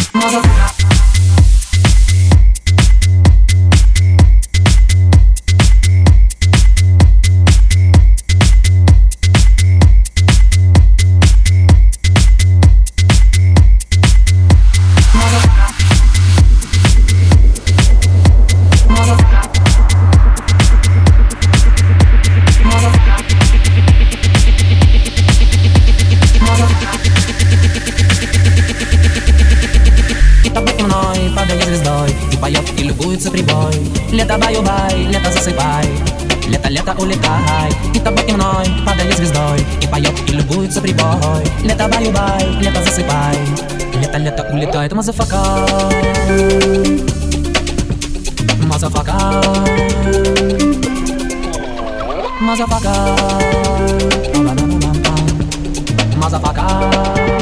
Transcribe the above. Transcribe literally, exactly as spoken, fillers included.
падает звездой и поет, и любуется прибой. Лето, баю-бай, лето, засыпай, лето-лето, улетай. И тобой и мной падает звездой и поет, и любуется прибой. Лето, баю-бай, лето, засыпай, лето-лето, улетает. Мазафака, мазафака, мазафака, мазафака.